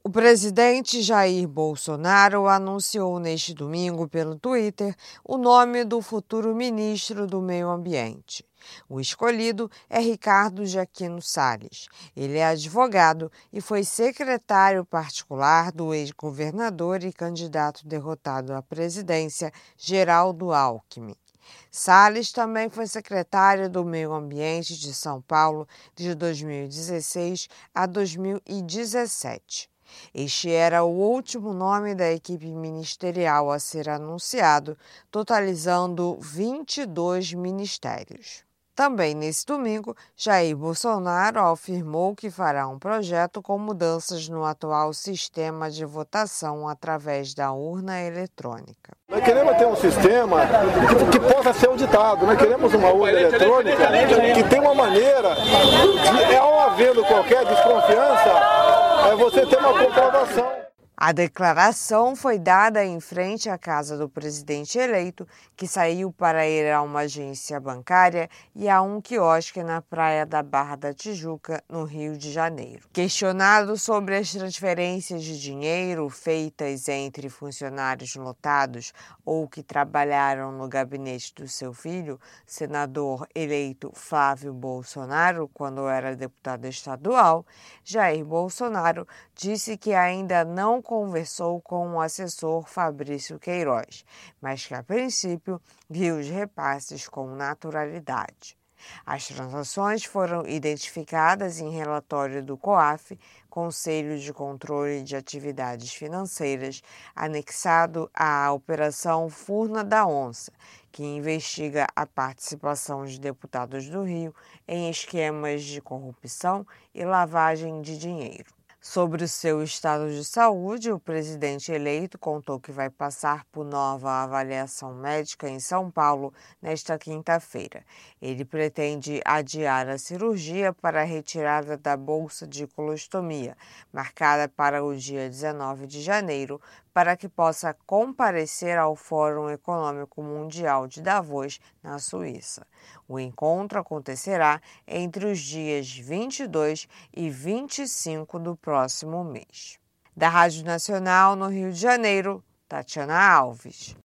O presidente Jair Bolsonaro anunciou neste domingo pelo Twitter o nome do futuro ministro do Meio Ambiente. O escolhido é Ricardo Jaquino Salles. Ele é advogado e foi secretário particular do ex-governador e candidato derrotado à presidência, Geraldo Alckmin. Salles também foi secretário do Meio Ambiente de São Paulo de 2016 a 2017. Este era o último nome da equipe ministerial a ser anunciado, totalizando 22 ministérios. Também nesse domingo, Jair Bolsonaro afirmou que fará um projeto com mudanças no atual sistema de votação através da urna eletrônica. Nós queremos ter um sistema que possa ser auditado. Nós queremos uma urna eletrônica que tenha uma maneira de, ao havendo qualquer desconfiança, você ter uma comprovação. A declaração foi dada em frente à casa do presidente eleito, que saiu para ir a uma agência bancária e a um quiosque na praia da Barra da Tijuca, no Rio de Janeiro. Questionado sobre as transferências de dinheiro feitas entre funcionários lotados ou que trabalharam no gabinete do seu filho, senador eleito Flávio Bolsonaro, quando era deputado estadual, Jair Bolsonaro disse que ainda não conversou com o assessor Fabrício Queiroz, mas que, a princípio, viu os repasses com naturalidade. As transações foram identificadas em relatório do COAF, Conselho de Controle de Atividades Financeiras, anexado à Operação Furna da Onça, que investiga a participação de deputados do Rio em esquemas de corrupção e lavagem de dinheiro. Sobre o seu estado de saúde, o presidente eleito contou que vai passar por nova avaliação médica em São Paulo nesta quinta-feira. Ele pretende adiar a cirurgia para a retirada da bolsa de colostomia, marcada para o dia 19 de janeiro, para que possa comparecer ao Fórum Econômico Mundial de Davos, na Suíça. O encontro acontecerá entre os dias 22 e 25 do próximo mês. Da Rádio Nacional, no Rio de Janeiro, Tatiana Alves.